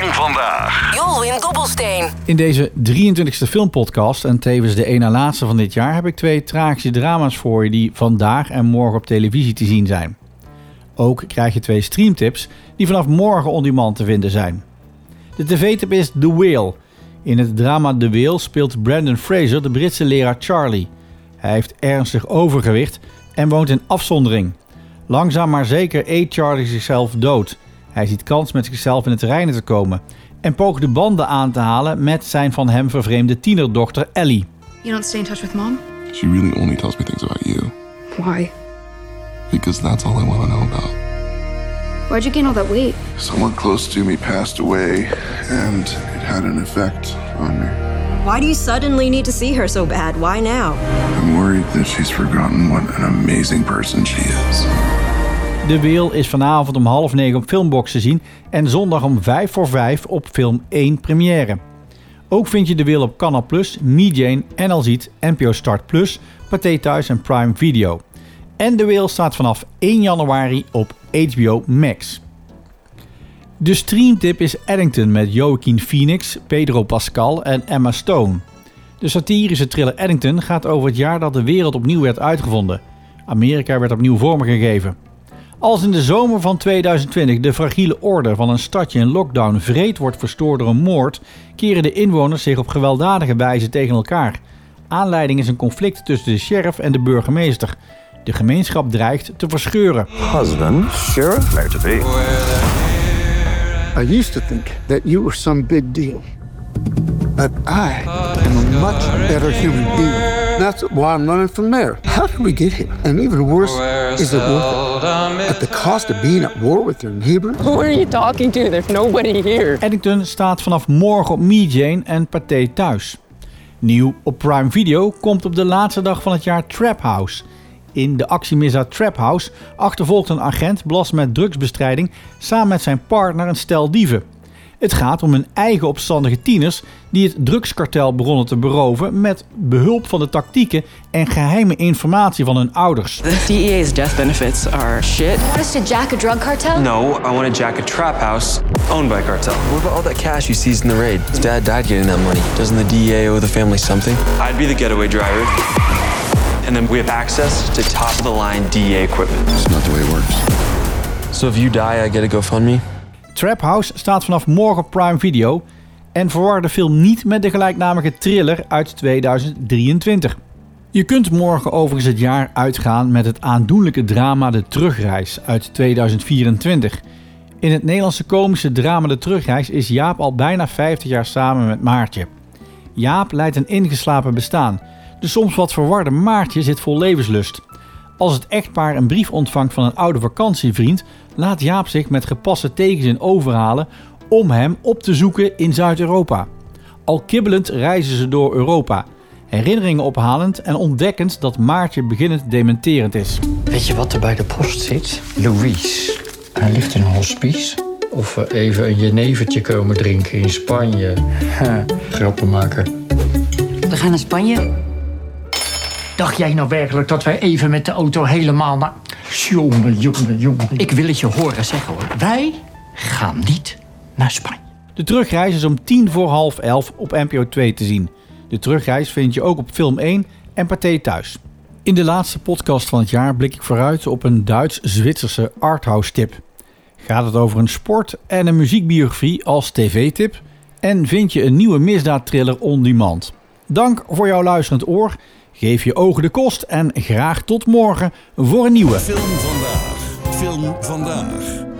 vandaag. Jolwin Dobbelsteen. In deze 23e filmpodcast en tevens de één na laatste van dit jaar heb ik 2 tragische drama's voor je die vandaag en morgen op televisie te zien zijn. Ook krijg je 2 streamtips die vanaf morgen on demand te vinden zijn. De tv-tip is The Whale. In het drama The Whale speelt Brendan Fraser de Britse leraar Charlie. Hij heeft ernstig overgewicht en woont in afzondering. Langzaam maar zeker eet Charlie zichzelf dood. Hij ziet kans met zichzelf in het reinen te komen en poogt de banden aan te halen met zijn van hem vervreemde tienerdochter Ellie. You don't stay in touch with Mom? She really only tells me things about you. Why? Because that's all I want to know about. Why'd you gain all that weight? Someone close to me passed away, and it had an effect on me. Why do you suddenly need to see her so bad? Why now? I'm worried that she's forgotten what an amazing person she is. De Whale is vanavond om 20:30 op Filmbox te zien en zondag om 5:05 op Film 1 première. Ook vind je De Whale op Canal+, MeJane, NL Ziet, NPO Start Plus, Pathé Thuis en Prime Video. En De Whale staat vanaf 1 januari op HBO Max. De streamtip is Eddington met Joaquin Phoenix, Pedro Pascal en Emma Stone. De satirische thriller Eddington gaat over het jaar dat de wereld opnieuw werd uitgevonden. Amerika werd opnieuw vormgegeven. Als in de zomer van 2020 de fragiele orde van een stadje in lockdown wreed wordt verstoord door een moord, keren de inwoners zich op gewelddadige wijze tegen elkaar. Aanleiding is een conflict tussen de sheriff en de burgemeester. De gemeenschap dreigt te verscheuren. Husband, sheriff, where to be. I used to think that you were some big deal. But I am a much better human being. That's why I'm running for mayor. How did we get here? And even worse, is it worth it? At the cost of being at war with your neighbor? Who are you talking to? There's nobody here. Eddington staat vanaf morgen op MeJane en Pathé Thuis. Nieuw op Prime Video komt op de laatste dag van het jaar Trap House. In de actiemisdaad Trap House achtervolgt een agent belast met drugsbestrijding samen met zijn partner een stel dieven. Het gaat om hun eigen opstandige tieners die het drugskartel begonnen te beroven met behulp van de tactieken en geheime informatie van hun ouders. The DEA's death benefits are shit. Want us to jack a drug cartel? No, I want to jack a trap house owned by cartel. What about all that cash you seized in the raid? His dad died getting that money. Doesn't the DEA owe the family something? I'd be the getaway driver. And then we have access to top-of-the-line DEA equipment. It's not the way it works. So if you die, I get a GoFundMe? Trap House staat vanaf morgen op Prime Video en verwar de film niet met de gelijknamige thriller uit 2023. Je kunt morgen overigens het jaar uitgaan met het aandoenlijke drama De Terugreis uit 2024. In het Nederlandse komische drama De Terugreis is Jaap al bijna 50 jaar samen met Maartje. Jaap leidt een ingeslapen bestaan. De soms wat verwarde Maartje zit vol levenslust. Als het echtpaar een brief ontvangt van een oude vakantievriend, laat Jaap zich met gepaste tegenzin overhalen om hem op te zoeken in Zuid-Europa. Al kibbelend reizen ze door Europa, herinneringen ophalend en ontdekkend dat Maartje beginnend dementerend is. Weet je wat er bij de post zit? Louise. Hij ligt in een hospice. Of we even een jenevertje komen drinken in Spanje. Grappen maken. We gaan naar Spanje. Dacht jij nou werkelijk dat wij even met de auto helemaal naar... Jongen. Ik wil het je horen zeggen hoor. Wij gaan niet naar Spanje. De Terugreis is om 11:10 op NPO 2 te zien. De Terugreis vind je ook op Film 1 en Pathé Thuis. In de laatste podcast van het jaar blik ik vooruit op een Duits-Zwitserse arthouse tip. Gaat het over een sport- en een muziekbiografie als tv-tip? En vind je een nieuwe misdaadthriller on demand? Dank voor jouw luisterend oor. Geef je ogen de kost en graag tot morgen voor een nieuwe. Film vandaag.